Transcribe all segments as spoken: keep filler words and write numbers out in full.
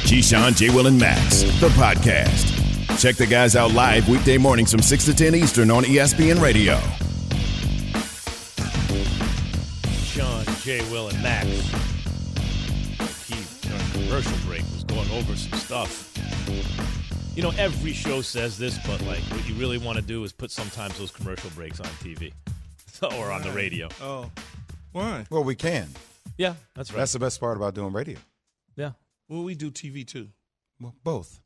Keyshawn, J. Will, and Max, the podcast. Check the guys out live weekday mornings from six to ten Eastern on E S P N Radio. Keyshawn, J. Will, and Max. Keith, during commercial break, was going over some stuff. You know, every show says this, but, like, what you really want to do is put sometimes those commercial breaks on T V or on the radio. Oh, why? Well, we can. Yeah, that's right. That's the best part about doing radio. Yeah. Well, we do T V, too. Well, both.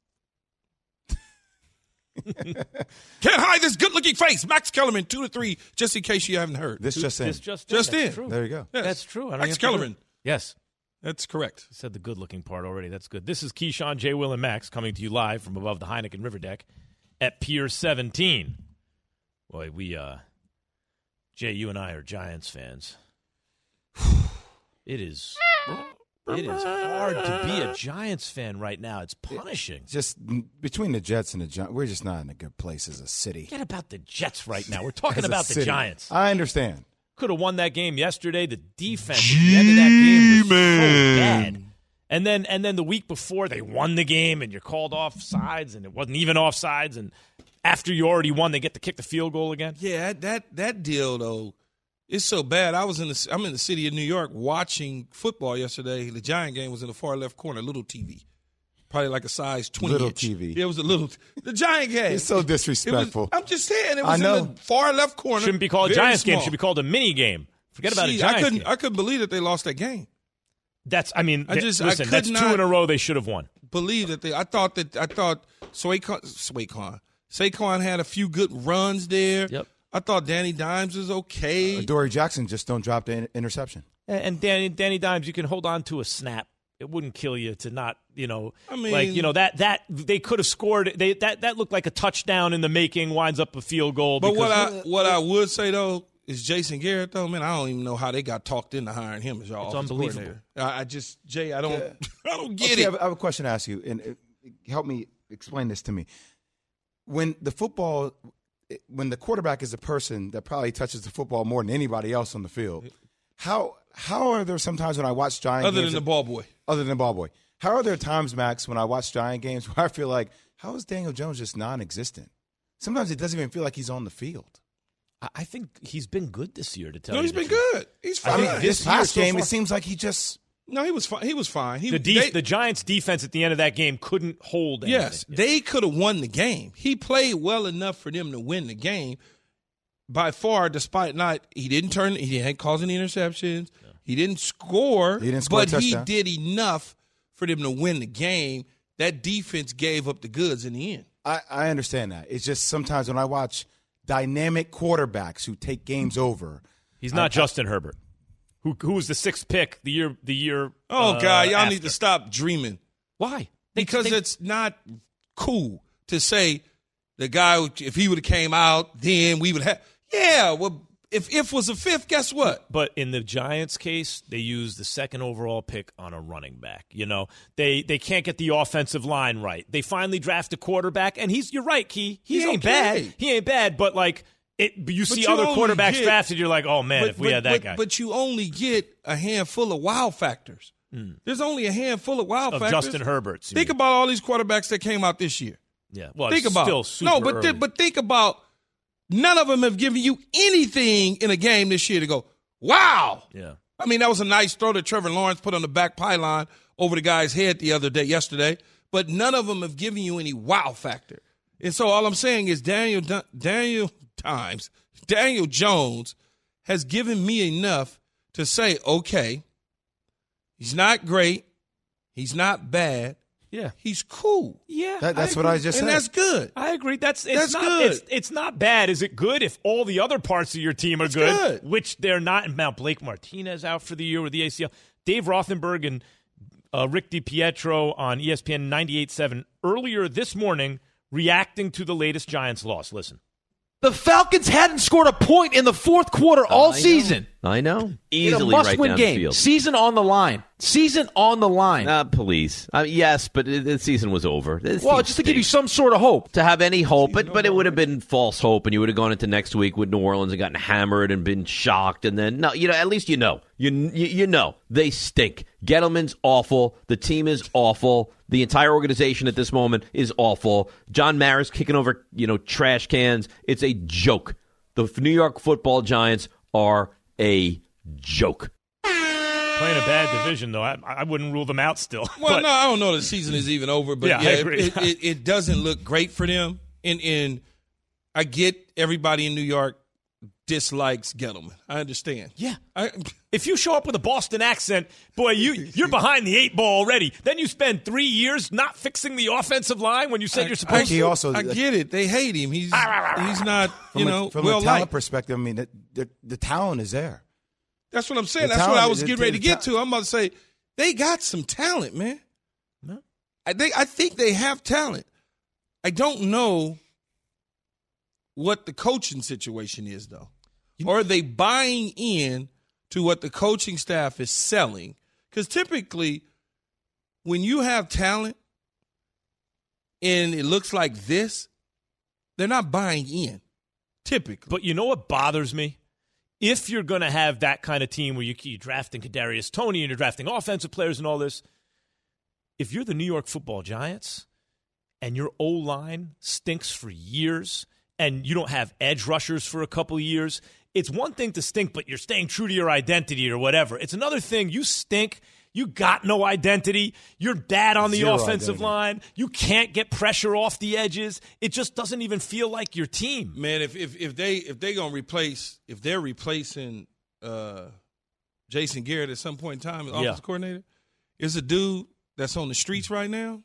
Can't hide this good-looking face. Max Kellerman, two to three, just in case you haven't heard. This just in. This just Just in. in. That's true. There you go. Yes. That's true. I don't Max have to do Kellerman. it. Yes. That's correct. I said the good-looking part already. That's good. This is Keyshawn, J. Will, and Max coming to you live from above the Heineken River Deck at Pier seventeen. Boy, we, uh, Jay, you and I are Giants fans. It is, it is hard to be a Giants fan right now. It's punishing. Just between the Jets and the Giants, we're just not in a good place as a city. Forget about the Jets right now. We're talking As a about the city. Giants. I understand. Could have won that game yesterday. The defense at the end of that game was so bad. And then and then the week before, they won the game, and you're called off sides, and it wasn't even off sides. And after you already won, they get to kick the field goal again. Yeah, that that deal, though, it's so bad. I was in the I'm in the city of New York watching football yesterday. The Giant game was in the far left corner, little T V. Probably like a size twenty Little inch. T V. Yeah, it was a little – the Giant game. It's so It disrespectful. was, I'm just saying. It was I know. in the far left corner. Shouldn't be called a very Giants game. small. Should be called a mini game. Forget about See, a Giants I couldn't, game. I couldn't believe that they lost that game. That's, I mean, I just- I listen, could that's two not- in a row they should have won. Believe that they – I thought that – I thought Saquon, Saquon, Saquon had a few good runs there. Yep. I thought Danny Dimes was okay. Uh, Dory Jackson just don't drop the in- interception. And, and Danny, Danny Dimes, you can hold on to a snap. It wouldn't kill you to not, you know, I mean- like, you know, that that they could have scored. They that that looked like a touchdown in the making, winds up a field goal. But what because- I what I would say though is Jason Garrett though, man, I don't even know how they got talked into hiring him as y'all. It's offensive unbelievable. coordinator. I, I just Jay, I don't, I don't get Okay, it. I have- I have a question to ask you, and uh, help me explain this to me. When the football, when the quarterback is a person that probably touches the football more than anybody else on the field, how how are there sometimes when I watch Giant Other games than the ball boy, other than ball boy, how are there times, Max, when I watch Giant games where I feel like, how is Daniel Jones just non-existent? Sometimes it doesn't even feel like he's on the field. I, I think he's been good this year. To tell no, you he's the been truth. good. He's I fine. think This this year past so game, far- it seems like he just no, he was fine. He was fine. He, The def- they- the Giants' defense at the end of that game couldn't hold anything. yes, they could have won the game. He played well enough for them to win the game. By far, despite not, he didn't turn, he didn't cause any interceptions. No. He didn't score. He didn't score a but he touchdown. did enough for them to win the game. That defense gave up the goods in the end. I, I understand that. It's just sometimes when I watch dynamic quarterbacks who take games over. He's not I- Justin Herbert, who who was the sixth pick the year the year. Oh, uh, God, y'all after. need to stop dreaming. Why? They- Because they- it's not cool to say the guy, if he would have came out, then we would have. Yeah, well, if if was a fifth, guess what? But in the Giants' case, they used the second overall pick on a running back. You know, they they can't get the offensive line right. They finally draft a quarterback, and he's you're right, Key. He He's ain't okay. bad. He ain't bad, but like it, you see you other only quarterbacks get- drafted, you're like, oh man, but, if we but- had that but, guy. But you only get a handful of wow factors. There's only a handful of wow of factors. Justin Herbert's. you Think mean. about all these quarterbacks that came out this year. yeah. Well, Think it's about still it. super no, but early. thi- but think about none of them have given you anything in a game this year to go, wow. yeah. I mean, that was a nice throw that Trevor Lawrence put on the back pylon over the guy's head the other day, yesterday. But none of them have given you any wow factor. And so all I'm saying is Daniel Daniel Dimes, Daniel Jones has given me enough to say, okay, he's not great, he's not bad, Yeah. he's cool. Yeah. That, that's what I just and said. that's good. I agree. That's it's That's not good. It's, it's not bad. Is it good if all the other parts of your team are good, good. which they're not? And now Blake Martinez out for the year with the A C L. Dave Rothenberg and uh, Rick DiPietro on E S P N ninety-eight point seven earlier this morning reacting to the latest Giants loss. Listen. The Falcons hadn't scored a point in the fourth quarter all I season. know. I know. In Easily a right must-win down game. the field. Season on the line. Season on the line. Uh, please. Uh, yes, but the season was over. This well, team just to give you stinks. some sort of hope. To have any hope, but, but it would have been false hope, and you would have gone into next week with New Orleans and gotten hammered and been shocked, and then, no, you know, at least you know. You, you, you know. They stink. Gettleman's awful. The team is awful. The entire organization at this moment is awful. John Maris kicking over, you know, trash cans. It's a joke. The New York Football Giants are a joke. Playing a bad division, though, I, I wouldn't rule them out still. Well, but, no, I don't know the season is even over, but Yeah, yeah, I it, agree. it, it, it doesn't look great for them. And, and I get everybody in New York dislikes Gettleman. I understand. Yeah. I, If you show up with a Boston accent, boy, you, you're behind the eight ball already. Then you spend three years not fixing the offensive line when you said I- you're supposed He to. also, I get it. They hate him. He's he's not, from you a, know, from well a talent liked. perspective, I mean, the, the, the talent is there. That's what I'm saying. The That's what I talent- was the- getting the- ready to the get ta- to. I'm about to say they got some talent, man. No. I think I think they have talent. I don't know what the coaching situation is, though. Or are they buying in to what the coaching staff is selling? Because typically, when you have talent and it looks like this, they're not buying in. Typically, But you know what bothers me? If you're going to have that kind of team where you keep drafting Kadarius Toney and you're drafting offensive players and all this, if you're the New York Football Giants and your O-line stinks for years and you don't have edge rushers for a couple of years, it's one thing to stink, but you're staying true to your identity or whatever. It's another thing. You stink. You got no identity. You're bad on the Zero offensive identity. line. You can't get pressure off the edges. It just doesn't even feel like your team. man, if if if they if they gonna replace if they're replacing uh, Jason Garrett at some point in time as Yeah. offensive coordinator, is a dude that's on the streets right now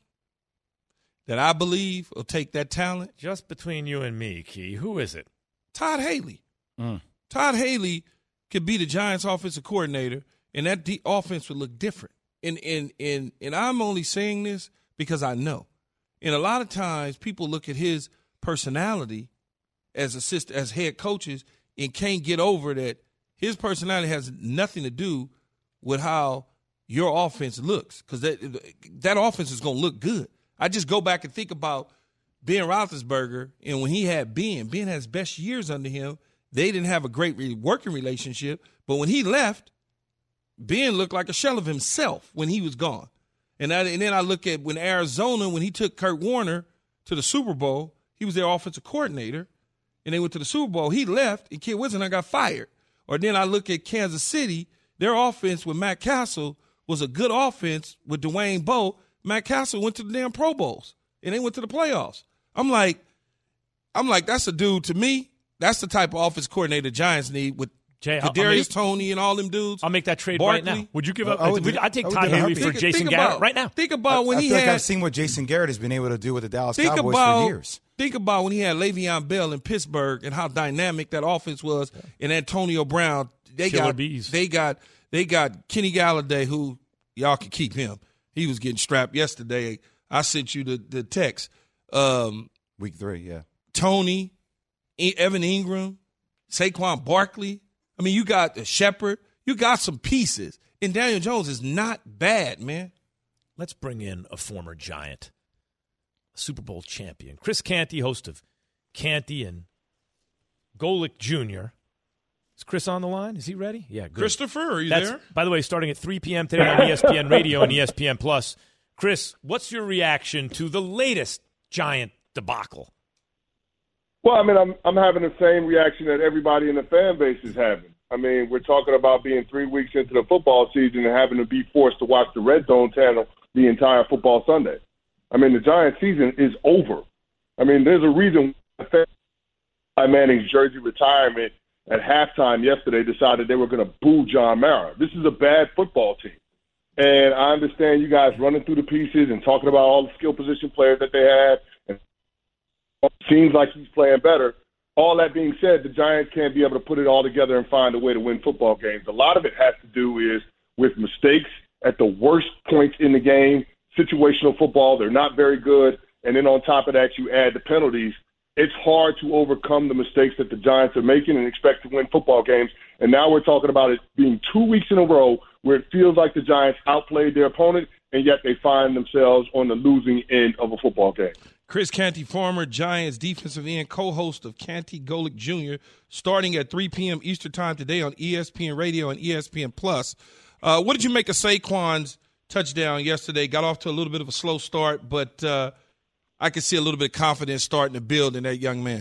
that I believe will take that talent. Just between you and me, Key, who is it? Todd Haley. Mm. Todd Haley could be the Giants' offensive coordinator, and that de- offense would look different. And and and and I'm only saying this because I know. And a lot of times, people look at his personality as assist as head coaches and can't get over that his personality has nothing to do with how your offense looks, because that that offense is going to look good. I just go back and think about Ben Roethlisberger, and when he had Ben, Ben has best years under him. They didn't have a great re- working relationship, but when he left, Ben looked like a shell of himself when he was gone. And, I, and then I look at when Arizona, when he took Kurt Warner to the Super Bowl, he was their offensive coordinator, and they went to the Super Bowl. He left, and Kid Wisdom got fired. Or then I look at Kansas City, their offense with Matt Castle was a good offense with Dwayne Bowe. Matt Castle went to the damn Pro Bowls, and they went to the playoffs. I'm like, I'm like, that's a dude to me. That's the type of offense coordinator the Giants need with Jay, I'll- I'll Kadarius make- Toney and all them dudes. I'll make that trade right Barkley. now. Would you give up? I would would- do- I'd take I would Todd do that. Haley Think- for Think- Jason think Garrett about, right now. Think about when I he feel like had. I've seen what Jason Garrett has been able to do with the Dallas Think Cowboys about, for years. think about when he had Le'Veon Bell in Pittsburgh and how dynamic that offense was, and Antonio Brown. They Killer got bees. they got they got Kenny Galladay, who y'all can keep him. He was getting strapped yesterday. I sent you the the text. Um, Week three, yeah. Tony, E- Evan Ingram, Saquon Barkley. I mean, you got Shepard. You got some pieces, and Daniel Jones is not bad, man. Let's bring in a former Giant, a Super Bowl champion, Chris Canty, host of Canty and Golick Junior Is Chris on the line? Is he ready? Yeah, good. Christopher, are you That's, there? by the way, starting at three p.m. today on E S P N Radio and E S P N Plus. Chris, what's your reaction to the latest Giant debacle? Well, I mean, I'm I'm having the same reaction that everybody in the fan base is having. I mean, we're talking about being three weeks into the football season and having to be forced to watch the Red Zone channel the entire football Sunday. I mean, the Giants' season is over. I mean, there's a reason why Manning's jersey retirement at halftime yesterday decided they were going to boo John Mara. This is a bad football team. And I understand you guys running through the pieces and talking about all the skill position players that they have. And it seems like he's playing better. All that being said, the Giants can't be able to put it all together and find a way to win football games. A lot of it has to do is with mistakes at the worst points in the game, situational football. They're not very good. And then on top of that, you add the penalties. It's hard to overcome the mistakes that the Giants are making and expect to win football games. And now we're talking about it being two weeks in a row where it feels like the Giants outplayed their opponent, and yet they find themselves on the losing end of a football game. Chris Canty, former Giants defensive end, co-host of Canty Golick Junior, starting at three p.m. Eastern Time today on E S P N Radio and E S P N Plus. Uh, what did you make of Saquon's touchdown yesterday? Got off to a little bit of a slow start, but uh, I could see a little bit of confidence starting to build in that young man.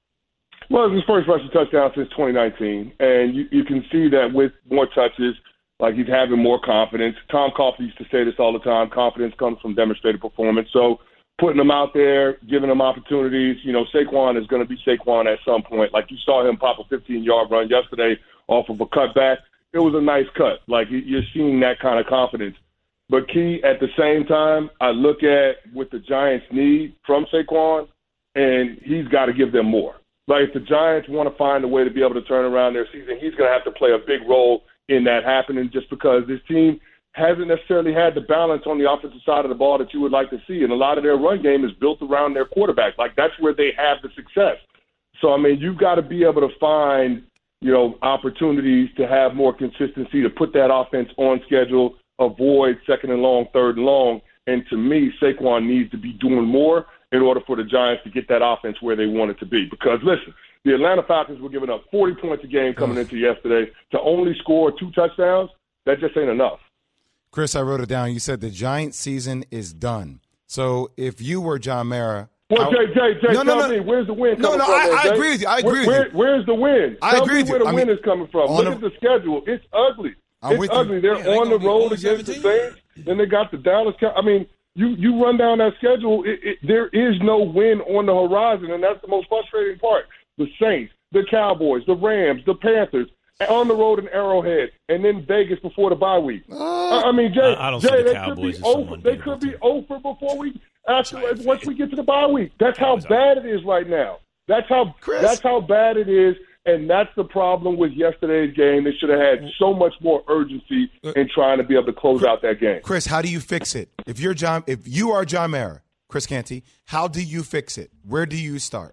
Well, it was his first rushing touchdown since twenty nineteen, and you, you can see that with more touches, like he's having more confidence. Tom Coughlin used to say this all the time, confidence comes from demonstrated performance. So putting him out there, giving him opportunities, you know, Saquon is going to be Saquon at some point. Like you saw him pop a fifteen-yard run yesterday off of a cutback. It was a nice cut. Like you're seeing that kind of confidence. But, Key, at the same time, I look at what the Giants need from Saquon, and he's got to give them more. Like, if the Giants want to find a way to be able to turn around their season, he's going to have to play a big role in that happening just because this team hasn't necessarily had the balance on the offensive side of the ball that you would like to see. And a lot of their run game is built around their quarterback. Like, that's where they have the success. So, I mean, you've got to be able to find, you know, opportunities to have more consistency, to put that offense on schedule, avoid second and long, third and long. And to me, Saquon needs to be doing more in order for the Giants to get that offense where they want it to be. Because, listen, the Atlanta Falcons were giving up forty points a game coming into yesterday. To only score two touchdowns, that just ain't enough. Chris, I wrote it down. You said the Giants season is done. So if you were John Mara. Well, Jay, Jay, Jay, no, tell no, no. me, where's the win no, coming no, from? No, no, I, Jay? I agree with you. I agree where, with you. Where, where's the win? I tell agree me with where you. the I win mean, is coming from. Look a, at the schedule. It's ugly. I'm it's with ugly. you. They're Yeah, they on the gonna be road oh against the seventeen. Saints. Then they got the Dallas Cow- I mean, you, you run down that schedule, it, it, there is no win on the horizon, and that's the most frustrating part. The Saints, the Cowboys, the Rams, the Panthers, on the road in Arrowhead, and then Vegas before the bye week. Uh, I mean, Jay, I don't see Jay, the they Cowboys could as be over. someone They beatable could be team. over before we after Giant once fan. we get to the bye week. That's how Cowboys are. bad it is right now. That's how Chris. that's how bad it is, and that's the problem with yesterday's game. They should have had so much more urgency in trying to be able to close out that game. Chris, how do you fix it? If you're John, if you are John Mara, Chris Canty, how do you fix it? Where do you start?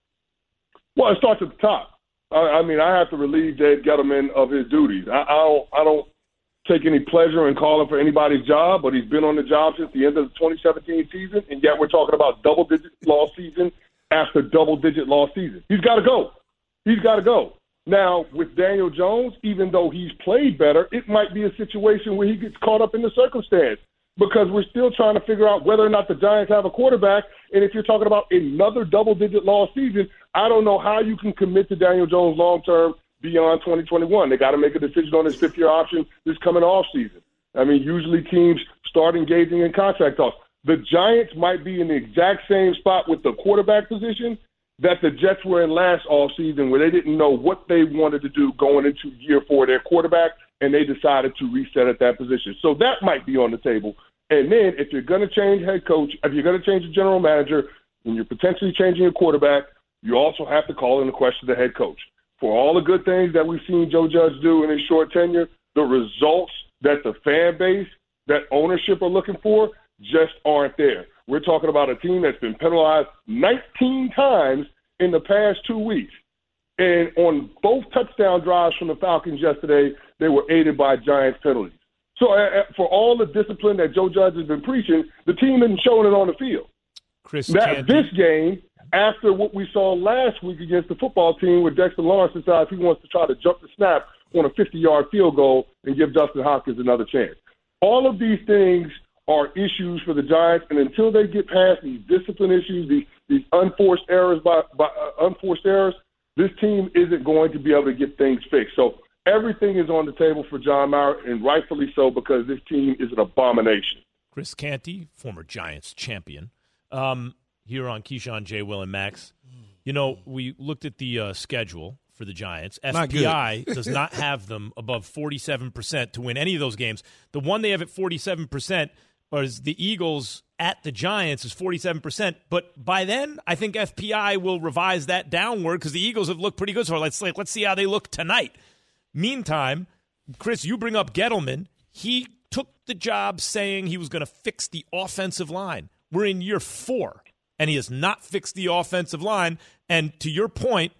Well, it starts at the top. I, I mean, I have to relieve Dave Gettleman of his duties. I, I don't. I don't take any pleasure in calling for anybody's job, but he's been on the job since the end of the twenty seventeen season, and yet we're talking about double-digit loss season after double-digit loss season. He's got to go. He's got to go. Now, with Daniel Jones, even though he's played better, it might be a situation where he gets caught up in the circumstance because we're still trying to figure out whether or not the Giants have a quarterback. And if you're talking about another double-digit loss season, I don't know how you can commit to Daniel Jones long-term beyond twenty twenty-one. They got to make a decision on his fifth-year option this coming off season. I mean, usually teams start engaging in contract talks. The Giants might be in the exact same spot with the quarterback position that the Jets were in last offseason, where they didn't know what they wanted to do going into year four of their quarterback, and they decided to reset at that position. So that might be on the table. And then if you're going to change head coach, if you're going to change the general manager, and you're potentially changing your quarterback, you also have to call into question the head coach. For all the good things that we've seen Joe Judge do in his short tenure, the results that the fan base, that ownership are looking for just aren't there. We're talking about a team that's been penalized nineteen times in the past two weeks. And on both touchdown drives from the Falcons yesterday, they were aided by Giants penalties. So uh, for all the discipline that Joe Judge has been preaching, the team isn't showing it on the field. Chris Now, Canty. this game, after what we saw last week against the football team, where Dexter Lawrence decides he wants to try to jump the snap on a fifty-yard field goal and give Dustin Hopkins another chance. All of these things are issues for the Giants, and until they get past these discipline issues, these, these unforced errors by, by uh, unforced errors, this team isn't going to be able to get things fixed. So everything is on the table for John Mara, and rightfully so, because this team is an abomination. Chris Canty, former Giants champion, um, here on Keyshawn, J. Will, and Max. You know, we looked at the uh, schedule for the Giants. F P I does not have them above forty-seven percent to win any of those games. The one they have at forty-seven percent is the Eagles at the Giants is forty-seven percent. But by then, I think F P I will revise that downward because the Eagles have looked pretty good. So let's, like, let's see how they look tonight. Meantime, Chris, you bring up Gettleman. He took the job saying he was going to fix the offensive line. We're in year four, and he has not fixed the offensive line. And to your point,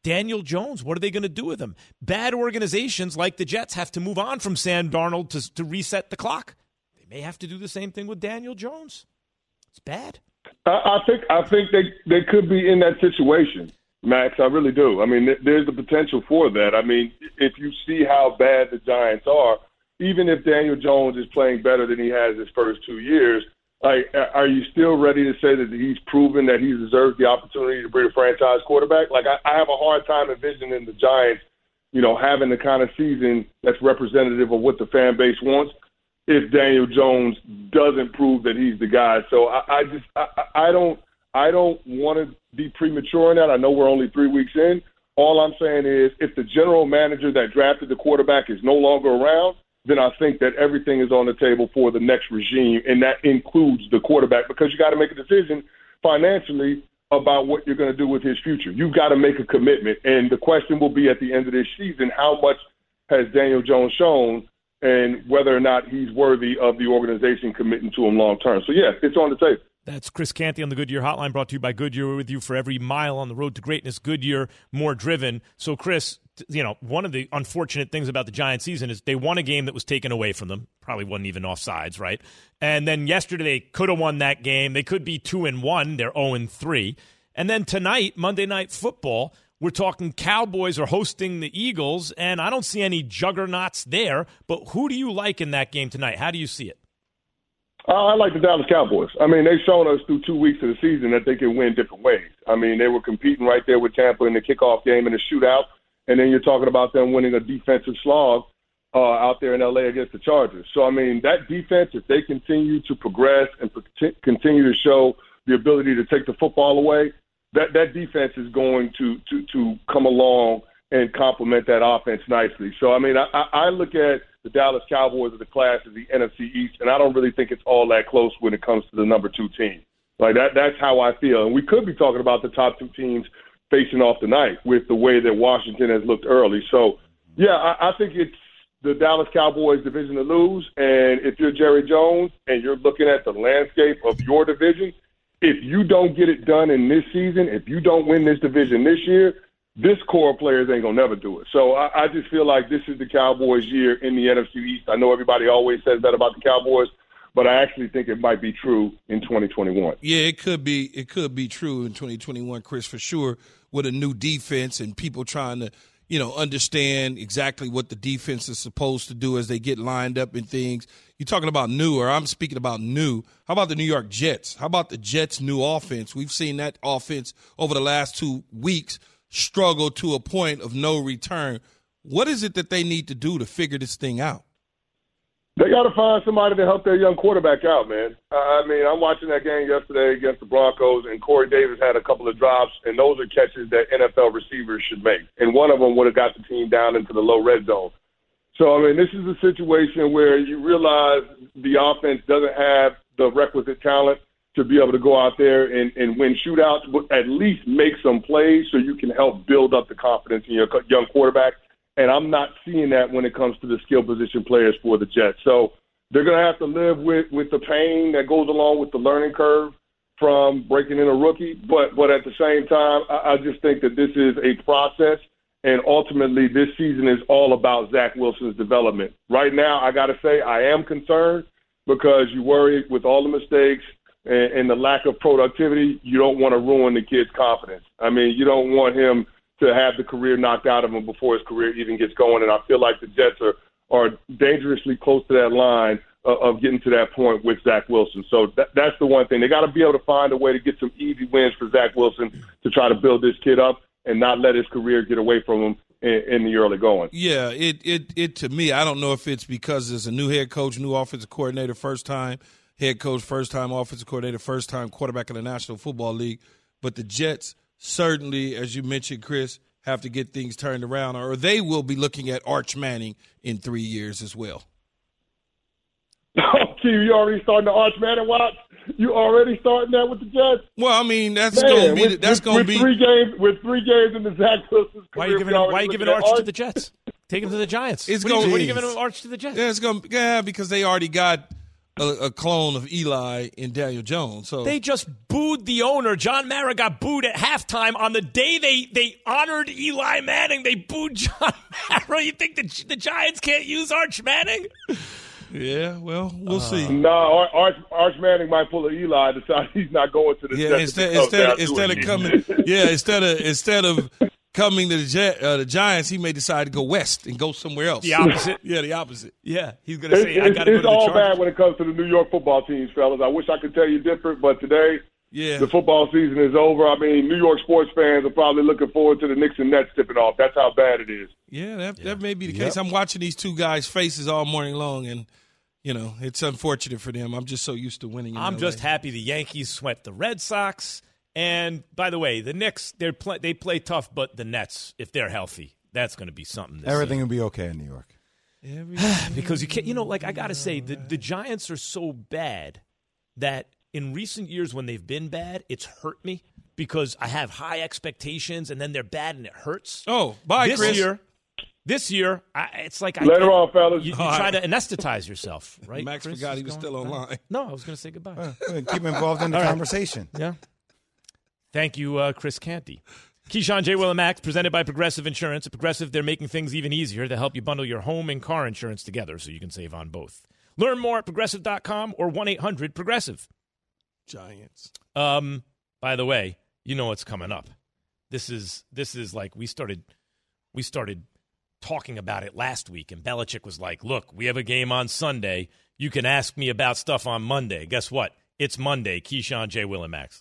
Daniel Jones, what are they going to do with him? Bad organizations like the Jets have to move on from Sam Darnold to, to reset the clock. They may have to do the same thing with Daniel Jones. It's bad. I, I think I think they, they could be in that situation, Max. I really do. I mean, th- there's the potential for that. I mean, if you see how bad the Giants are, even if Daniel Jones is playing better than he has his first two years, like, are you still ready to say that he's proven that he deserves the opportunity to be a franchise quarterback? Like, I, I have a hard time envisioning the Giants, you know, having the kind of season that's representative of what the fan base wants if Daniel Jones doesn't prove that he's the guy. So I, I just I, I don't I don't want to be premature in that. I know we're only three weeks in. All I'm saying is if the general manager that drafted the quarterback is no longer around, then I think that everything is on the table for the next regime, and that includes the quarterback, because you got to make a decision financially about what you're going to do with his future. You've got to make a commitment, and the question will be at the end of this season, how much has Daniel Jones shown and whether or not he's worthy of the organization committing to him long term. So, yeah, it's on the table. That's Chris Canty on the Goodyear Hotline, brought to you by Goodyear. We're with you for every mile on the road to greatness. Goodyear, more driven. So, Chris, you know, one of the unfortunate things about the Giants season is they won a game that was taken away from them. Probably wasn't even offsides, right? And then yesterday they could have won that game. They could be two and one. They're zero and three. And then tonight, Monday Night Football, we're talking Cowboys are hosting the Eagles, and I don't see any juggernauts there. But who do you like in that game tonight? How do you see it? Uh, I like the Dallas Cowboys. I mean, they've shown us through two weeks of the season that they can win different ways. I mean, they were competing right there with Tampa in the kickoff game in the shootout, and then you're talking about them winning a defensive slog uh, out there in L A against the Chargers. So, I mean, that defense, if they continue to progress and p- continue to show the ability to take the football away, that, that defense is going to, to, to come along and complement that offense nicely. So, I mean, I, I look at the Dallas Cowboys of the class of the N F C East, and I don't really think it's all that close when it comes to the number two team. Like that, that's how I feel. And we could be talking about the top two teams facing off tonight with the way that Washington has looked early. So, yeah, I, I think it's the Dallas Cowboys division to lose. And if you're Jerry Jones and you're looking at the landscape of your division, if you don't get it done in this season, if you don't win this division this year, this core of players ain't going to never do it. So I, I just feel like this is the Cowboys' year in the N F C East. I know everybody always says that about the Cowboys, but I actually think it might be true in twenty twenty-one. Yeah, it could be. It could be true in twenty twenty-one, Chris, for sure, with a new defense and people trying to, you know, understand exactly what the defense is supposed to do as they get lined up and things. You're talking about new, or I'm speaking about new. How about the New York Jets? How about the Jets' new offense? We've seen that offense over the last two weeks struggle to a point of no return. What is it that they need to do to figure this thing out? They got to find somebody to help their young quarterback out, man. I mean, I'm watching that game yesterday against the Broncos, and Corey Davis had a couple of drops, and those are catches that N F L receivers should make. And one of them would have got the team down into the low red zone. So, I mean, this is a situation where you realize the offense doesn't have the requisite talent to be able to go out there and, and win shootouts, but at least make some plays so you can help build up the confidence in your young quarterback. And I'm not seeing that when it comes to the skill position players for the Jets. So they're going to have to live with, with the pain that goes along with the learning curve from breaking in a rookie. But, but at the same time, I, I just think that this is a process. And ultimately, this season is all about Zach Wilson's development. Right now, I got to say, I am concerned because you worry with all the mistakes and, and the lack of productivity, you don't want to ruin the kid's confidence. I mean, you don't want him to have the career knocked out of him before his career even gets going. And I feel like the Jets are, are dangerously close to that line of, of getting to that point with Zach Wilson. So that, that's the one thing. They got to be able to find a way to get some easy wins for Zach Wilson to try to build this kid up and not let his career get away from him in, in the early going. Yeah, it, it, it to me, I don't know if it's because there's a new head coach, new offensive coordinator, first time head coach, first time offensive coordinator, first time quarterback in the National Football League. But the Jets certainly, as you mentioned, Chris, have to get things turned around, or they will be looking at Arch Manning in three years as well. Oh, Q, you already starting the Arch Manning watch? You already starting that with the Jets? Well, I mean, that's Man, going to be with, that's going to with be three games with three games in the Zach Wilson's career. Why are you giving, why are you giving Arch, Arch to the Jets? Take him to the Giants. It's what, going, are you, what are you giving Arch to the Jets? Yeah, it's going. Yeah, because they already got a, a clone of Eli in Daniel Jones. So they just booed the owner. John Mara got booed at halftime on the day they, they honored Eli Manning. They booed John Mara. You think the, the Giants can't use Arch Manning? Yeah, well, we'll uh, see. No, Arch, Arch Manning might pull an Eli, decide he's not going to the yeah. Instead, instead, instead of coming, yeah, instead of instead of coming to the uh, the Giants, he may decide to go west and go somewhere else. The opposite, yeah, the opposite. Yeah, he's going to say, it's, "I got to go to the Chargers." It's all bad when it comes to the New York football teams, fellas. I wish I could tell you different, but today, yeah, the football season is over. I mean, New York sports fans are probably looking forward to the Knicks and Nets tipping off. That's how bad it is. Yeah, that yeah. that may be the Yep. case. I'm watching these two guys' faces all morning long, and. You know, it's unfortunate for them. I'm just so used to winning in I'm L A. just happy the Yankees swept the Red Sox. And, by the way, the Knicks, they're play, they play tough, but the Nets, if they're healthy, that's going to be something. To Everything see. will be okay in New York. Because you can't, you know, like I got to say, the, the Giants are so bad that in recent years when they've been bad, it's hurt me because I have high expectations and then they're bad and it hurts. Oh, bye, this Chris. year, This year, I, it's like I Later on, fellas. You, you try to anesthetize yourself, right? Max Chris forgot is he was going- still online. No, I was going to say goodbye. Uh, keep involved in the All right. conversation. Yeah. Thank you, uh, Chris Canty. Keyshawn, J. Will, and Max, presented by Progressive Insurance. At Progressive, they're making things even easier to help you bundle your home and car insurance together so you can save on both. Learn more at progressive dot com or one eight hundred progressive. Giants. Um, by the way, you know what's coming up. This is this is like we started we started talking about it last week, and Belichick was like, "Look, we have a game on Sunday. You can ask me about stuff on Monday." Guess what? It's Monday. Keyshawn, J. Will, and Max.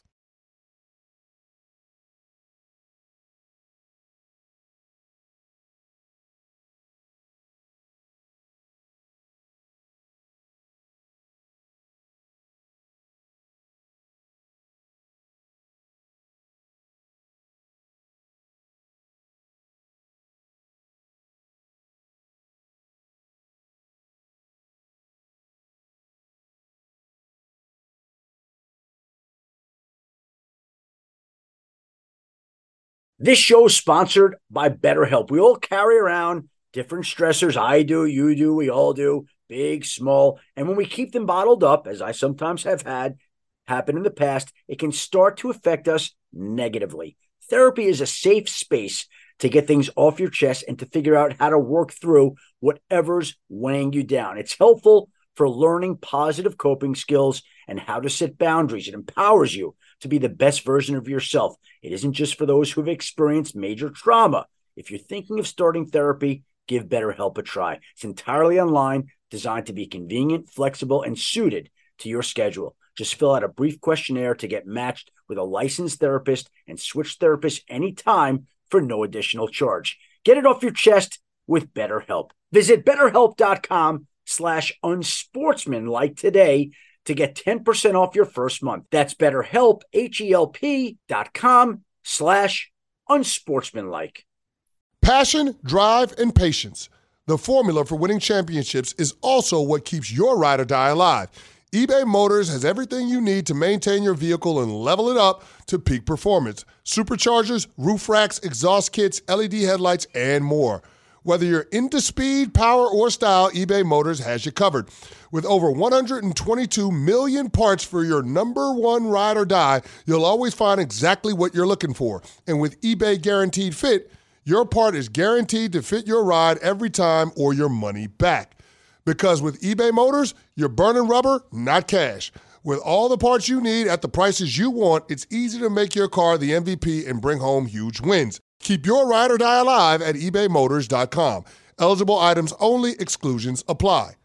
This show is sponsored by BetterHelp. We all carry around different stressors. I do, you do, we all do, big, small. And when we keep them bottled up, as I sometimes have had happen in the past, it can start to affect us negatively. Therapy is a safe space to get things off your chest and to figure out how to work through whatever's weighing you down. It's helpful for learning positive coping skills and how to set boundaries. It empowers you to be the best version of yourself. It isn't just for those who have experienced major trauma. If you're thinking of starting therapy, give BetterHelp a try. It's entirely online, designed to be convenient, flexible, and suited to your schedule. Just fill out a brief questionnaire to get matched with a licensed therapist and switch therapists anytime for no additional charge. Get it off your chest with BetterHelp. Visit BetterHelp.com slash unsportsmanlike today to get ten percent off your first month. That's BetterHelp, H-E-L-P dot com slash unsportsmanlike. Passion, drive, and patience. The formula for winning championships is also what keeps your ride or die alive. eBay Motors has everything you need to maintain your vehicle and level it up to peak performance. Superchargers, roof racks, exhaust kits, L E D headlights, and more. Whether you're into speed, power, or style, eBay Motors has you covered. With over one hundred twenty-two million parts for your number one ride or die, you'll always find exactly what you're looking for. And with eBay Guaranteed Fit, your part is guaranteed to fit your ride every time or your money back. Because with eBay Motors, you're burning rubber, not cash. With all the parts you need at the prices you want, it's easy to make your car the M V P and bring home huge wins. Keep your ride or die alive at ebay motors dot com. Eligible items only. Exclusions apply.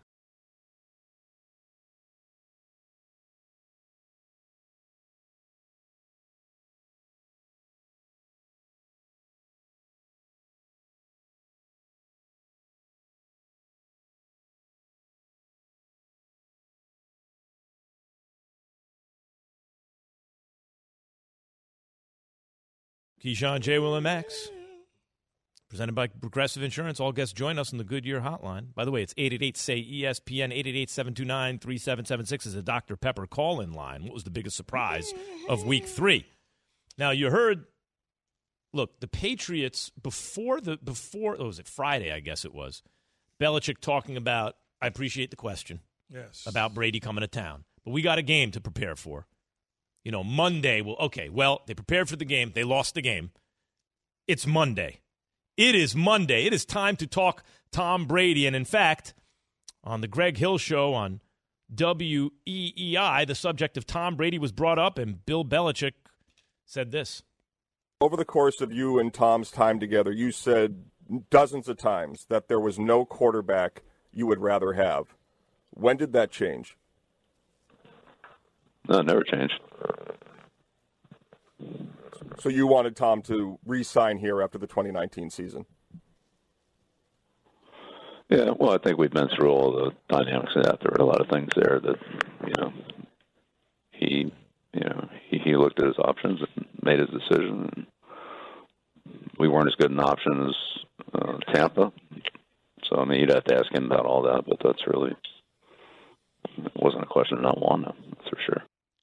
Keyshawn, J. Will, and Max. Presented by Progressive Insurance. All guests join us on the Goodyear Hotline. By the way, it's eight eight eight, S A Y, E S P N, eight eight eight, seven two nine, three seven seven six is a Doctor Pepper call-in line. What was the biggest surprise of week three? Now, you heard, look, the Patriots, before, the before, what was it, Friday, I guess it was, Belichick talking about, I appreciate the question. yes. about Brady coming to town. But we got a game to prepare for. You know, Monday, well, okay, well, they prepared for the game. They lost the game. It's Monday. It is Monday. It is time to talk Tom Brady. And, in fact, on the Greg Hill Show on W E E I, the subject of Tom Brady was brought up, and Bill Belichick said this. Over the course of you and Tom's time together, you said dozens of times that there was no quarterback you would rather have. When did that change? No, it never changed. So you wanted Tom to re-sign here after the twenty nineteen season? Yeah, well, I think we've been through all the dynamics of that. There were a lot of things there that, you know, he, you know, he, he looked at his options and made his decision. And we weren't as good an option as uh, Tampa. So, I mean, you'd have to ask him about all that, but that's really, it wasn't a question of not wanting him, that's for sure.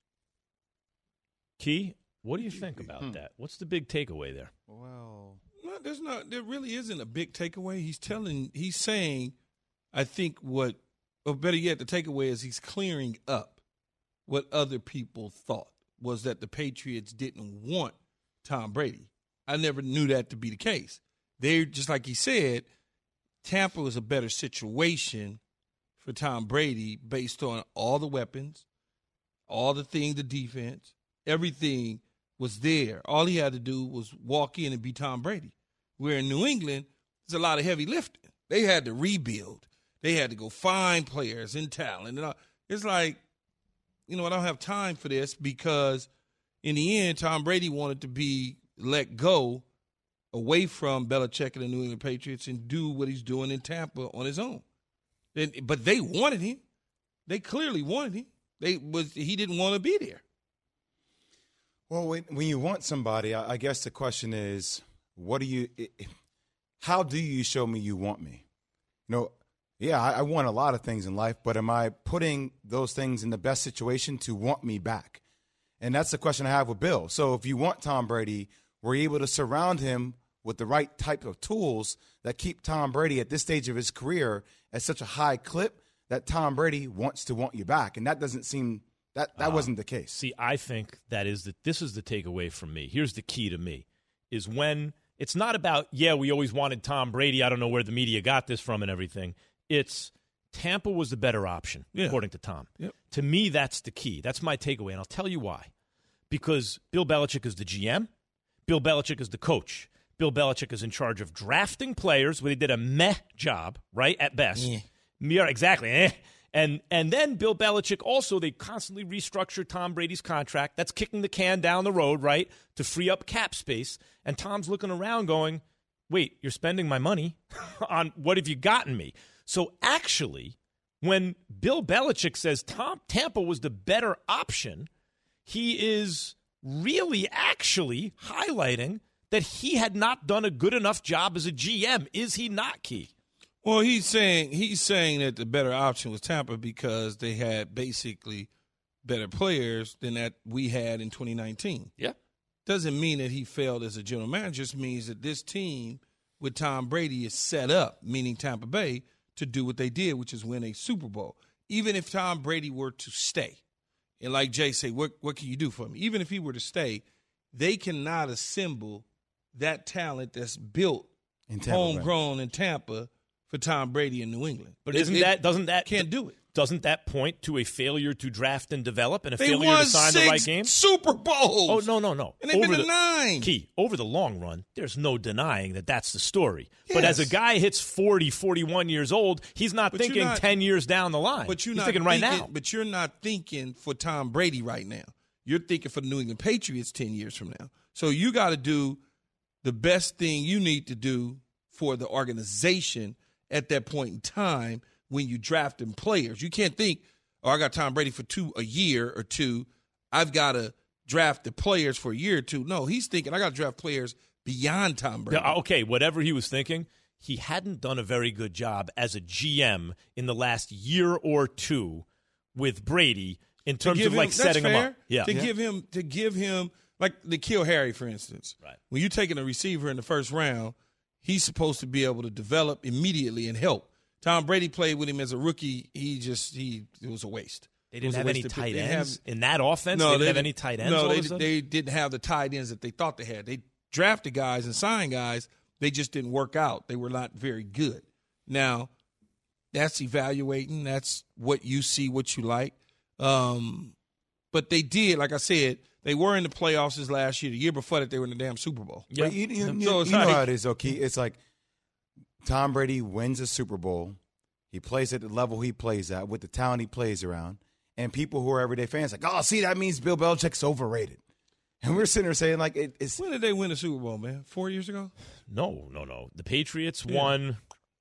Key, what do you think about hmm. that? What's the big takeaway there? Well, no, there's not. There really isn't a big takeaway. He's telling. He's saying, I think what, or better yet, the takeaway is he's clearing up what other people thought was that the Patriots didn't want Tom Brady. I never knew that to be the case. They just like he said, Tampa was a better situation for Tom Brady based on all the weapons, all the things, the defense, everything was there. All he had to do was walk in and be Tom Brady. Where in New England, there's a lot of heavy lifting. They had to rebuild. They had to go find players and talent. And all. It's like, you know, I don't have time for this because in the end, Tom Brady wanted to be let go away from Belichick and the New England Patriots and do what he's doing in Tampa on his own. And, but they wanted him. They clearly wanted him. They was he didn't want to be there. Well, when, when you want somebody, I, I guess the question is, what do you? How do you show me you want me? You know, yeah, I, I want a lot of things in life, but am I putting those things in the best situation to want me back? And that's the question I have with Bill. So if you want Tom Brady, we're able to surround him with the right type of tools that keep Tom Brady at this stage of his career at such a high clip that Tom Brady wants to want you back. And that doesn't seem that that uh, wasn't the case. See, I think that is the this is the takeaway from me. Here's the key to me is when it's not about, yeah, we always wanted Tom Brady. I don't know where the media got this from and everything. It's Tampa was the better option, yeah. according to Tom. Yep. To me, that's the key. That's my takeaway, and I'll tell you why. Because Bill Belichick is the G M. Bill Belichick is the coach. Bill Belichick is in charge of drafting players where they did a meh job, right, at best. Yeah, yeah exactly. Eh. And and then Bill Belichick also, they constantly restructure Tom Brady's contract. That's kicking the can down the road, right, to free up cap space. And Tom's looking around going, wait, you're spending my money on what have you gotten me? So actually, when Bill Belichick says Tom Tampa was the better option, he is really actually highlighting that he had not done a good enough job as a G M. Is he not, Key? Well, he's saying he's saying that the better option was Tampa because they had basically better players than that we had in twenty nineteen. Yeah. Doesn't mean that he failed as a general manager. Just means that this team with Tom Brady is set up, meaning Tampa Bay, to do what they did, which is win a Super Bowl. Even if Tom Brady were to stay, and like Jay said, what what can you do for me? Even if he were to stay, they cannot assemble that talent that's built in Tampa, homegrown in Tampa for Tom Brady in New England. But isn't it, that doesn't that can't do it? Doesn't that point to a failure to draft and develop and a they failure won to sign six the right game? Super Bowls. Oh no no no! And they've over been to the, nine. Key over the long run, there's no denying that that's the story. Yes. But as a guy hits forty, forty-one years old, he's not but thinking not, ten years down the line. But you're he's not thinking right thinking, now. But you're not thinking for Tom Brady right now. You're thinking for the New England Patriots ten years from now. So you got to do the best thing you need to do for the organization at that point in time when you drafting players. You can't think, oh, I got Tom Brady for two a year or two. I've got to draft the players for a year or two. No, he's thinking I got to draft players beyond Tom Brady. Yeah, okay, whatever he was thinking, he hadn't done a very good job as a G M in the last year or two with Brady in terms of like him, setting fair, him up. Yeah, to yeah. give him to give him like the Kill Harry, for instance. Right. When you're taking a receiver in the first round, he's supposed to be able to develop immediately and help. Tom Brady played with him as a rookie. He just he it was a waste. They didn't It was a have any waste of- tight they ends have- in that offense. No, they didn't they have didn't- any tight ends. No, all they of a sudden? they didn't have the tight ends that they thought they had. They drafted guys and signed guys. They just didn't work out. They were not very good. Now, that's evaluating. That's what you see, what you like. Um, but they did, like I said, they were in the playoffs this last year. The year before that, they were in the damn Super Bowl. But you, you, you, So it's you know like- how it is, okay? It's like Tom Brady wins a Super Bowl. He plays at the level he plays at with the talent he plays around. And people who are everyday fans like, oh, see, that means Bill Belichick's overrated. And we're sitting there saying, like, it, it's. When did they win the Super Bowl, man? Four years ago? No, no, no. The Patriots Yeah. won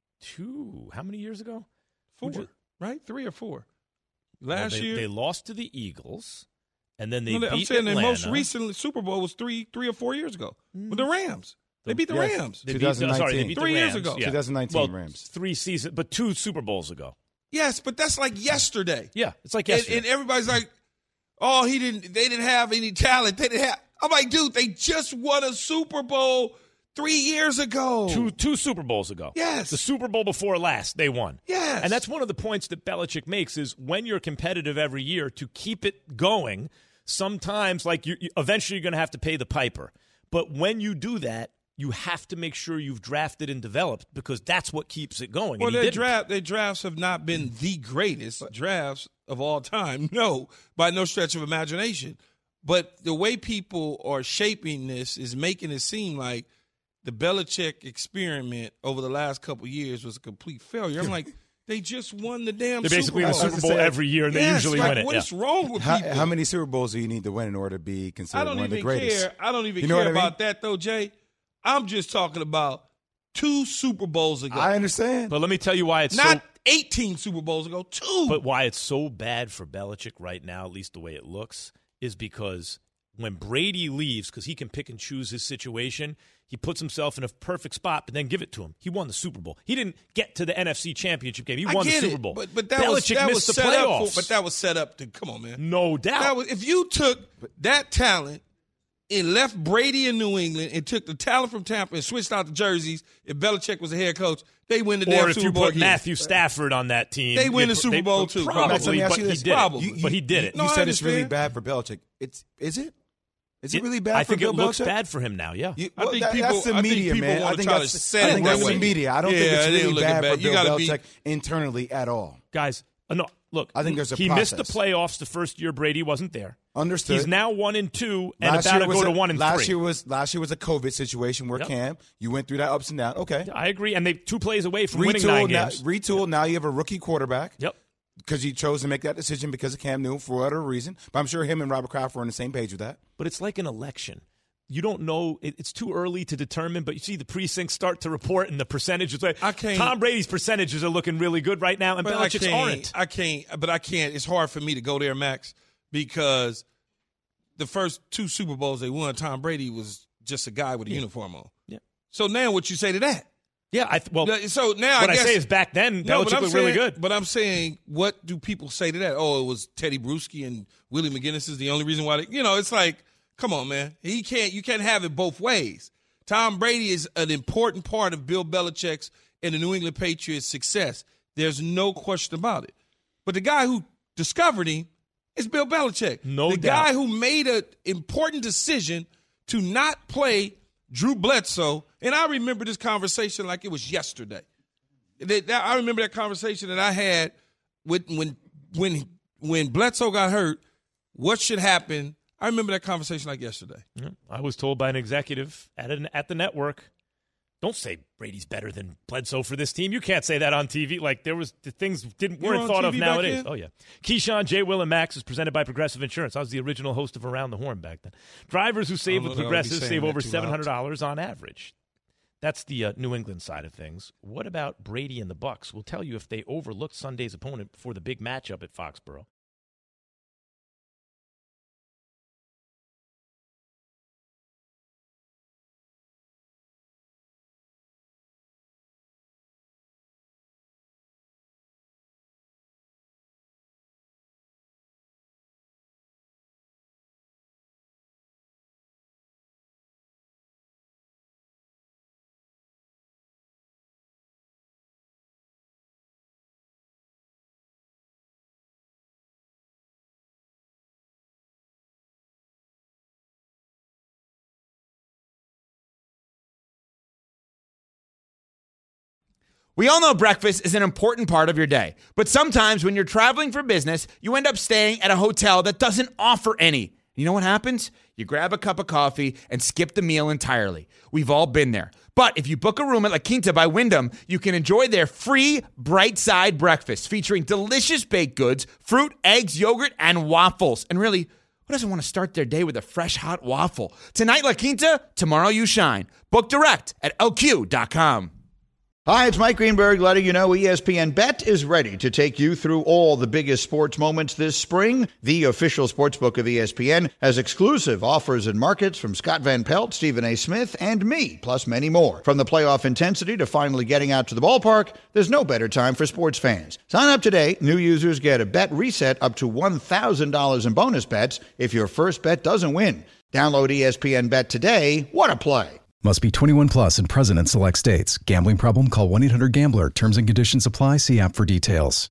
two. How many years ago? Four, Would you- right? Three or four. Well, Last they, year. they lost to the Eagles, and then they No, beat I'm saying Atlanta. the most recent Super Bowl was three, three or four years ago with the Rams. They beat the Yes. Rams. They beat, sorry, they beat the Three years Rams, ago. yeah. twenty nineteen well, Rams. Three seasons, but two Super Bowls ago. Yes, but that's like yesterday. Yeah, it's like And, yesterday. and everybody's like, "Oh, he didn't. They didn't have any talent. They didn't have." I'm like, dude, they just won a Super Bowl three years ago. Two two Super Bowls ago. Yes. The Super Bowl before last, they won. Yes. And that's one of the points that Belichick makes is when you're competitive every year, to keep it going, sometimes, like, you, you eventually you're going to have to pay the piper. But when you do that, you have to make sure you've drafted and developed because that's what keeps it going. Well, and he their didn't. draft, their drafts have not been the greatest drafts of all time. No, by no stretch of imagination. But the way people are shaping this is making it seem like the Belichick experiment over the last couple of years was a complete failure. I'm like, they just won the damn They basically Super win Bowl. the Super Bowl every year, and they Yes, usually like, win it. What yeah. is wrong with How, people? how many Super Bowls do you need to win in order to be I considered don't one of the even greatest? care. I don't even You know care what I mean? about that, though, Jay. I'm just talking about two Super Bowls ago. I understand. But let me tell you why it's Not so eighteen Super Bowls ago, two. But why it's so bad for Belichick right now, at least the way it looks, is because when Brady leaves, because he can pick and choose his situation, he puts himself in a perfect spot, but then give it to him. He won the Super Bowl. He didn't get to the N F C Championship game. He I won the get Super it, Bowl. But, but that Belichick was, that missed was the set playoffs. up for, but that was set up to, come on, man. No doubt. That was, if you took that talent and left Brady in New England and took the talent from Tampa and switched out the jerseys, if Belichick was a head coach, they win the or damn if Super you Bowl put again. Matthew Stafford on that team, They win you- the Super Bowl, too. Probably, Max, let me but ask you he this. did Probably. it. But he did it. You No, I said it's really understand. bad for Belichick. It's is it? Is it, It- really bad I for think Bill it looks Belichick? bad for him now, yeah. You, I well, think that- people- that's the I think media, people man. I wanna think try that's, to set I it think that that's the way. media. I don't Yeah, think it's they really look at bad bad. for You Bill gotta be- Belichick internally at all. Guys, uh, no, look. I think there's a He missed the process. playoffs the first year Brady wasn't there. Understood. He's now one and two and last about year to was go a, to one and last three. year was last year was a COVID situation where Yep. Cam, you went through that ups and downs. Okay, I agree, and they two plays away from winning retool nine now. games. Retool now. You have a rookie quarterback. Yep. Because he chose to make that decision because of Cam Newton for whatever reason. But I'm sure him and Robert Kraft were on the same page with that. But it's like an election. You don't know. It, it's too early to determine, but you see the precincts start to report and the percentages. Like, I can't- Tom Brady's percentages are looking really good right now, and But I Belichick's can't, aren't. I can't, but I can't. It's hard for me to go there, Max, because the first two Super Bowls they won, Tom Brady was just a guy with a uniform on. Yeah. So now what you say to that? Yeah, I th- well, So now what I I, guess, say is back then, No, but Belichick I'm looked saying, really good. But I'm saying, what do people say to that? Oh, it was Teddy Bruschi and Willie McGinnis is the only reason why they, you know, it's like, come on, man. He can't, you can't have it both ways. Tom Brady is an important part of Bill Belichick's and the New England Patriots' success. There's no question about it. But the guy who discovered him is Bill Belichick. No the doubt. guy who made an important decision to not play Drew Bledsoe. And I remember this conversation like it was yesterday. That- that- I remember that conversation that I had with when when when Bledsoe got hurt. What should happen? I remember that conversation like yesterday. Yeah. I was told by an executive at an, at the network, don't say Brady's better than Bledsoe for this team. You can't say that on T V. Like, there was the things didn't You were weren't on thought T of V back nowadays. then? Oh yeah, Keyshawn, J. Will, and Max is presented by Progressive Insurance. I was the original host of Around the Horn back then. Drivers who save I don't with know that I'll be Progressive saying save that over too loud. seven hundred dollars on average. That's the uh, New England side of things. What about Brady and the Bucks? We'll tell you if they overlooked Sunday's opponent before the big matchup at Foxborough. We all know breakfast is an important part of your day, but sometimes when you're traveling for business, you end up staying at a hotel that doesn't offer any. You know what happens? You grab a cup of coffee and skip the meal entirely. We've all been there. But if you book a room at La Quinta by Wyndham, you can enjoy their free Bright Side breakfast featuring delicious baked goods, fruit, eggs, yogurt, and waffles. And really, who doesn't want to start their day with a fresh, hot waffle? Tonight, La Quinta, tomorrow you shine. Book direct at L Q dot com. Hi, it's Mike Greenberg letting you know E S P N Bet is ready to take you through all the biggest sports moments this spring. The official sportsbook of E S P N has exclusive offers and markets from Scott Van Pelt, Stephen A. Smith, and me, plus many more. From the playoff intensity to finally getting out to the ballpark, there's no better time for sports fans. Sign up today. New users get a bet reset up to one thousand dollars in bonus bets if your first bet doesn't win. Download E S P N Bet today. What a play. Must be twenty-one plus and present in select states. Gambling problem? Call one eight hundred gambler. Terms and conditions apply. See app for details.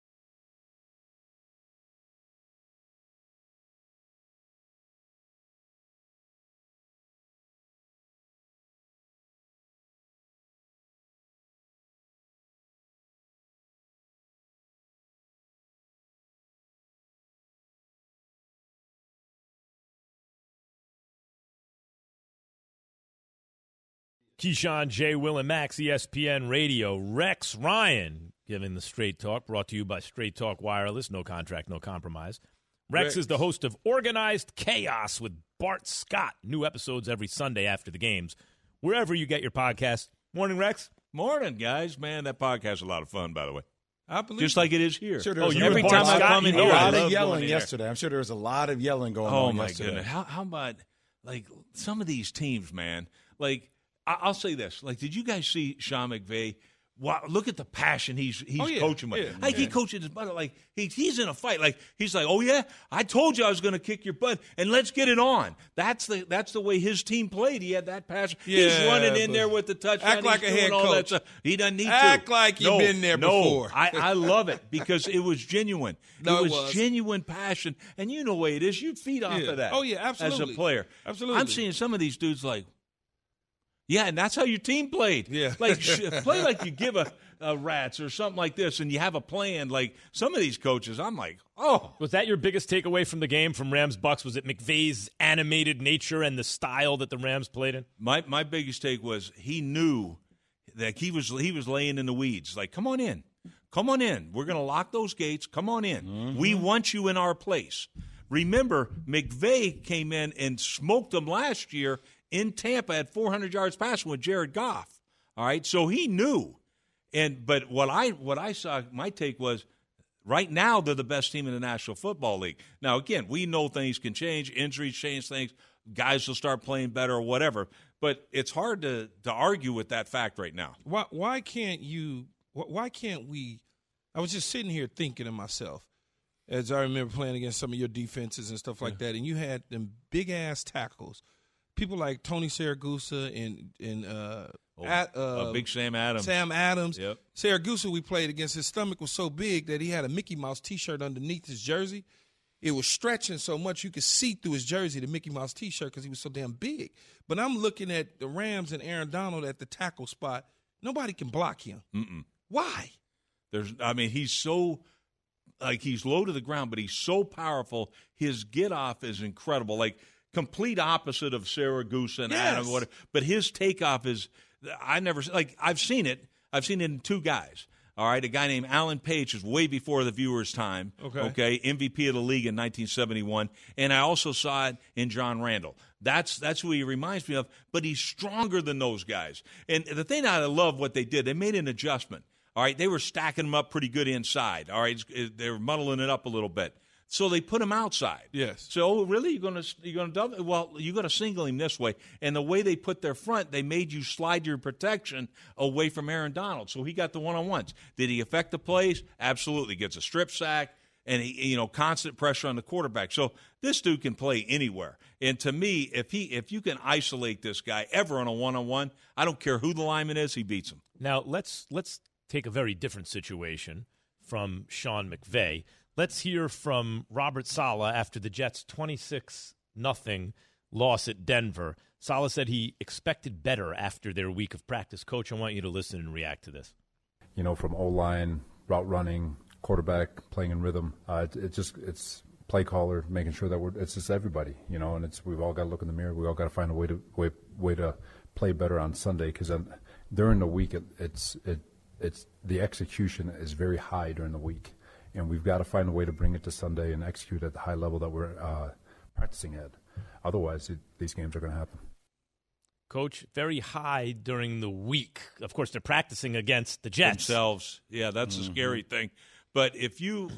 Keyshawn, J. Will, and Max, E S P N Radio. Rex Ryan giving the Straight Talk, brought to you by Straight Talk Wireless. No contract, no compromise. Rex, Rex is the host of Organized Chaos with Bart Scott. New episodes every Sunday after the games, wherever you get your podcast. Morning, Rex. Morning, guys. Man, that podcast is a lot of fun, by the way. I believe Just you. like it is here. Sure oh, every time I come in here, here, a I lot of yelling yesterday. I'm sure there was a lot of yelling going oh, on. Oh my yesterday. goodness! How how about like some of these teams, man? Like I, I'll say this: like, did you guys see Sean McVay? Wow, look at the passion he's he's oh, yeah. coaching with. Yeah. Like yeah. he coaches his butt. Like he, he's in a fight. Like he's like, oh yeah, I told you I was going to kick your butt, and let's get it on. That's the that's the way his team played. He had that passion. Yeah, he's running in there with the touchdown. Act like he's a head all coach. That he doesn't need act to act like you've no, been there no. before. I, I love it because it was genuine. No, it, was it was genuine passion, and you know the way it is. You feed off yeah. of that. Oh yeah, absolutely. As a player, absolutely. I'm seeing some of these dudes like. Yeah, and that's how your team played. Yeah. Like, play like you give a, a rats or something like this, and you have a plan. Like, some of these coaches, I'm like, oh. Was that your biggest takeaway from the game from Rams-Bucks? Was it McVay's animated nature and the style that the Rams played in? My my biggest take was he knew that he was he was laying in the weeds. Like, come on in. Come on in. We're going to lock those gates. Come on in. Mm-hmm. We want you in our place. Remember, McVay came in and smoked them last year in Tampa at four hundred yards passing with Jared Goff. All right, so he knew. And but what I what I saw, my take was, right now they're the best team in the National Football League. Now again, we know things can change, injuries change things, guys will start playing better or whatever. But it's hard to to argue with that fact right now. Why why can't you? Why can't we? I was just sitting here thinking to myself, as I remember playing against some of your defenses and stuff like yeah. that, and you had them big ass tackles. People like Tony Siragusa and and uh, oh, at, uh, uh, Big Sam Adams. Sam Adams. Yep. Siragusa, we played against. His stomach was so big that he had a Mickey Mouse T-shirt underneath his jersey. It was stretching so much you could see through his jersey, the Mickey Mouse T-shirt, because he was so damn big. But I'm looking at the Rams and Aaron Donald at the tackle spot. Nobody can block him. Mm-mm. Why? There's, I mean, he's so. Like, he's low to the ground, but he's so powerful. His get-off is incredible. Like, complete opposite of Siragusa and yes. Adam. Whatever. But his takeoff is, I never, like, I've seen it. I've seen it in two guys. All right, a guy named Alan Page is way before the viewer's time. Okay. Okay, M V P of the league in nineteen seventy-one. And I also saw it in John Randall. That's that's who he reminds me of. But he's stronger than those guys. And the thing I love what they did, they made an adjustment. All right, they were stacking them up pretty good inside. All right, they were muddling it up a little bit. So they put him outside. Yes. So oh, really, you're gonna you're gonna double? Well, you got to single him this way. And the way they put their front, they made you slide your protection away from Aaron Donald. So he got the one on ones. Did he affect the plays? Absolutely. Gets a strip sack and he, you know, constant pressure on the quarterback. So this dude can play anywhere. And to me, if he if you can isolate this guy ever on a one on one, I don't care who the lineman is, he beats him. Now let's let's take a very different situation from Sean McVay. Let's hear from Robert Saleh after the Jets' twenty-six nothing loss at Denver. Saleh said he expected better after their week of practice. Coach, I want you to listen and react to this. you know, from O-line, route running, quarterback, playing in rhythm. Uh, it, it just it's play caller, making sure that we're it's just everybody, you know, and it's we've all got to look in the mirror. We all got to find a way to way way to play better on Sunday because during the week it, it's it it's the execution is very high during the week, and we've got to find a way to bring it to Sunday and execute at the high level that we're uh, practicing at. Otherwise, it, these games are going to happen. Coach, very high during the week. Of course, they're practicing against the Jets themselves. Yeah, that's mm-hmm. a scary thing. But if you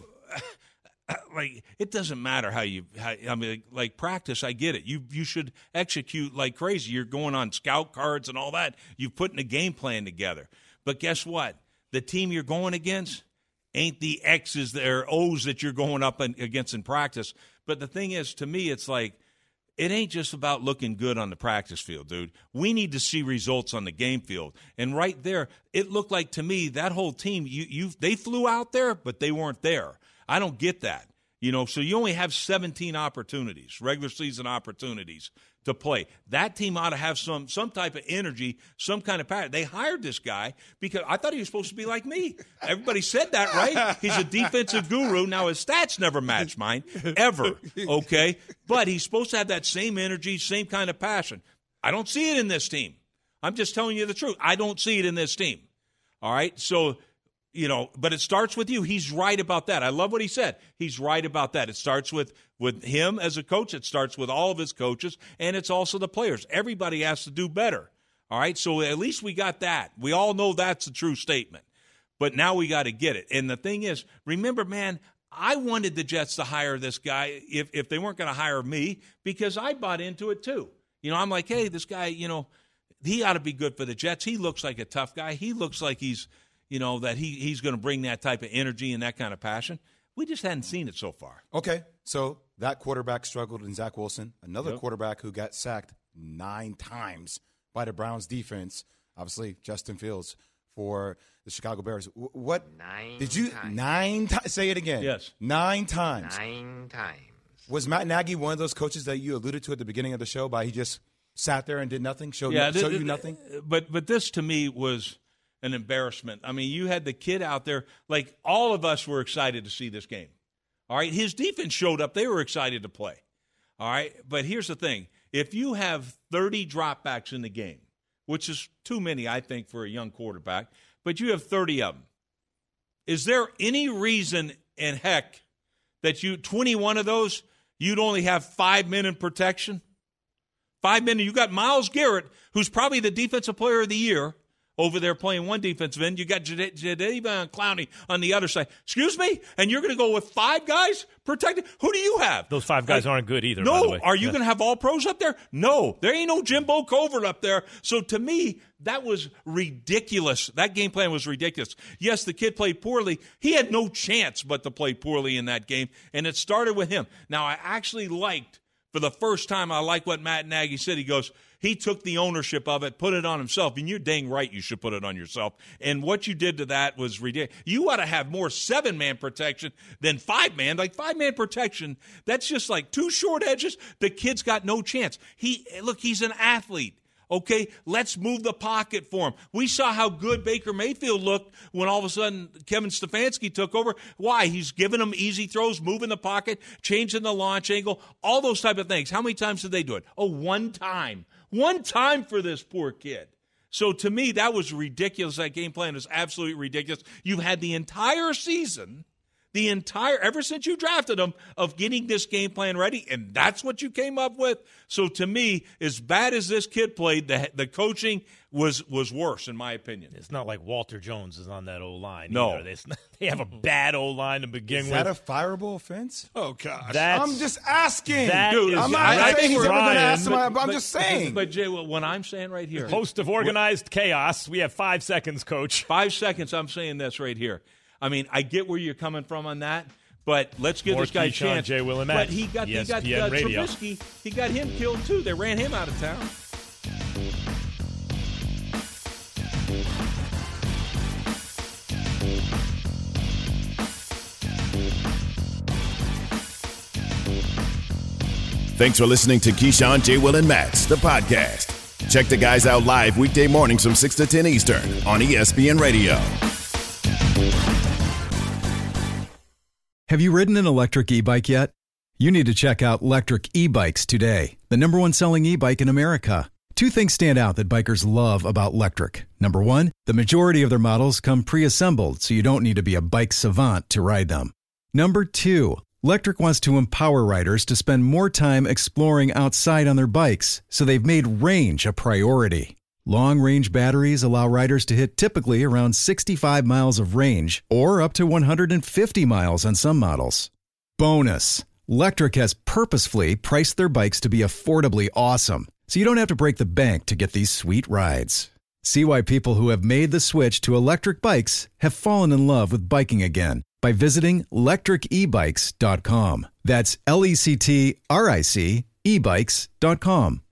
like, it doesn't matter how you. How, I mean, like practice, I get it. You you should execute like crazy. You're going on scout cards and all that. You're putting a game plan together. But guess what? The team you're going against ain't the X's or O's that you're going up against in practice. But the thing is, to me, it's like it ain't just about looking good on the practice field, dude. We need to see results on the game field. And right there, it looked like to me that whole team, you you they flew out there, but they weren't there. I don't get that. You know, so you only have seventeen opportunities, regular season opportunities to play. That team ought to have some some type of energy, some kind of pattern. They hired this guy because I thought he was supposed to be like me. Everybody said that, right? He's a defensive guru. Now, his stats never match mine, ever, okay? But he's supposed to have that same energy, same kind of passion. I don't see it in this team. I'm just telling you the truth. I don't see it in this team, all right? So, you know, but it starts with you. He's right about that. I love what he said. He's right about that. It starts with, with him as a coach. It starts with all of his coaches, and it's also the players. Everybody has to do better, all right? So at least we got that. We all know that's a true statement. But now we got to get it. And the thing is, remember, man, I wanted the Jets to hire this guy if, if they weren't going to hire me because I bought into it too. You know, I'm like, hey, this guy, you know, he ought to be good for the Jets. He looks like a tough guy. He looks like he's – you know, that he, he's going to bring that type of energy and that kind of passion. We just hadn't seen it so far. Okay, so that quarterback struggled in Zach Wilson, another yep. quarterback who got sacked nine times by the Browns defense, obviously Justin Fields for the Chicago Bears. What nine did you times. nine times? Say it again. Yes, nine times. Nine times. Was Matt Nagy one of those coaches that you alluded to at the beginning of the show? By he just sat there and did nothing, showed, yeah, no, th- showed th- you nothing. But but this to me was an embarrassment. I mean, you had the kid out there, like all of us were excited to see this game. All right, his defense showed up. They were excited to play. All right, but here's the thing. If you have thirty dropbacks in the game, which is too many, I think, for a young quarterback, but you have thirty of them, is there any reason in heck that you, twenty-one of those, you'd only have five men in protection? Five men. You got Myles Garrett, who's probably the defensive player of the year, over there playing one defensive end. You got Jadeveon Clowney on the other side. Excuse me? And you're going to go with five guys protected? Who do you have? Those five guys like, aren't good either, no, by the way. Are you yeah. going to have all pros up there? No. There ain't no Jimbo Covert up there. So to me, that was ridiculous. That game plan was ridiculous. Yes, the kid played poorly. He had no chance but to play poorly in that game, and it started with him. Now, I actually liked, for the first time, I like what Matt Nagy said. He goes, he took the ownership of it, put it on himself, and you're dang right you should put it on yourself. And what you did to that was ridiculous. You ought to have more seven-man protection than five-man. Like five-man protection, that's just like two short edges. The kid's got no chance. He Look, he's an athlete. Okay, let's move the pocket for him. We saw how good Baker Mayfield looked when all of a sudden Kevin Stefanski took over. Why? He's giving them easy throws, moving the pocket, changing the launch angle, all those type of things. How many times did they do it? Oh, one time. One time for this poor kid. So to me, that was ridiculous. That game plan is absolutely ridiculous. You've had the entire season, the entire, ever since you drafted him, of getting this game plan ready, and that's what you came up with. So to me, as bad as this kid played, the the coaching was was worse, in my opinion. It's not like Walter Jones is on that O-line. No. Either. They, they have a bad O-line to begin is with. Is that a fireable offense? Oh, gosh. That's, I'm just asking. Dude, I'm not I, saying he's ever going to ask but, somebody, but I'm but, just saying. But, Jay, what I'm saying right here. Host of Organized Chaos. We have five seconds, Coach. Five seconds, I'm saying this right here. I mean, I get where you're coming from on that, but let's give More this guy a Keyshawn, chance. J. Will, and but Max, he got, he got E S P N uh, Radio. Trubisky, he got him killed too. They ran him out of town. Thanks for listening to Keyshawn, J. Will, and Max, the podcast. Check the guys out live weekday mornings from six to ten Eastern on E S P N Radio. Have you ridden an electric e-bike yet? You need to check out Lectric E-Bikes today, the number one selling e-bike in America. Two things stand out that bikers love about Lectric. Number one, the majority of their models come pre-assembled, so you don't need to be a bike savant to ride them. Number two, Lectric wants to empower riders to spend more time exploring outside on their bikes, so they've made range a priority. Long-range batteries allow riders to hit typically around sixty-five miles of range, or up to one hundred fifty miles on some models. Bonus, Lectric has purposefully priced their bikes to be affordably awesome, so you don't have to break the bank to get these sweet rides. See why people who have made the switch to electric bikes have fallen in love with biking again by visiting lectric e bikes dot com. That's L E C T R I C e bikes dot com.